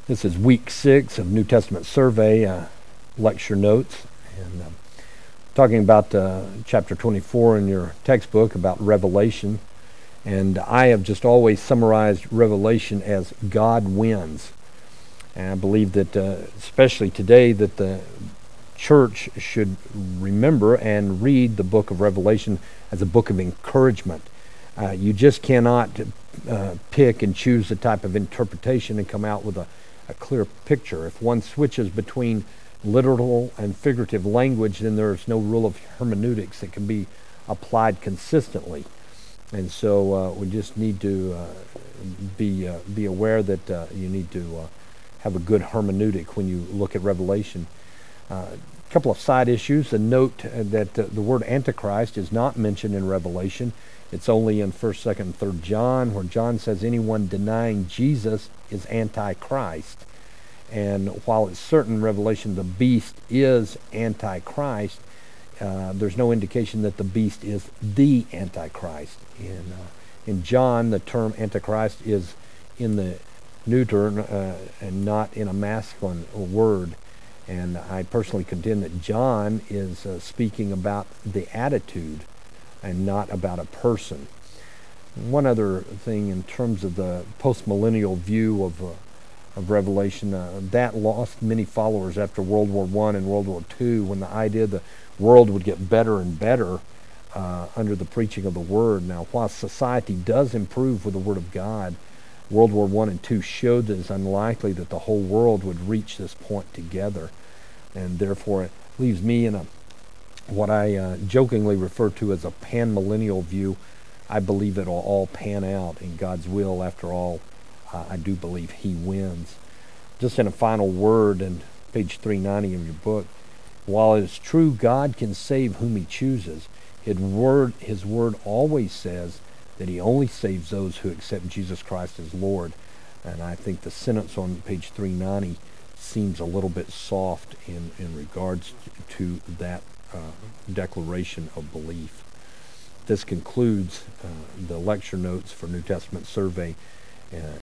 This is week 6 of New Testament Survey lecture notes, and talking about chapter 24 in your textbook about Revelation. And I have just always summarized Revelation as God wins. And I believe that, especially today, that the church should remember and read the book of Revelation as a book of encouragement. You just cannot pick and choose the type of interpretation and come out with a clear picture. If one switches between literal and figurative language, then there's no rule of hermeneutics that can be applied consistently. And so we just need to be aware that you need to have a good hermeneutic when you look at Revelation. A couple of side issues. A note that the word Antichrist is not mentioned in Revelation. It's only in 1st, 2nd, and 3rd John, where John says anyone denying Jesus is Antichrist. And while it's certain in Revelation the beast is Antichrist, there's no indication that the beast is the Antichrist. In John, the term Antichrist is in the neuter and not in a masculine word. And I personally contend that John is speaking about the attitude and not about a person. One other thing in terms of the postmillennial view of Revelation, that lost many followers after World War I and World War II, when the idea the world would get better and better under the preaching of the Word. Now, while society does improve with the Word of God, World War I and II showed that it's unlikely that the whole world would reach this point together. And therefore, it leaves me in what I jokingly refer to as a pan-millennial view. I believe it'll all pan out in God's will. After all, I do believe He wins. Just in a final word, in page 390 of your book, while it is true God can save whom He chooses, His word always says that He only saves those who accept Jesus Christ as Lord. And I think the sentence on page 390 seems a little bit soft in regards to that declaration of belief. This concludes the lecture notes for New Testament Survey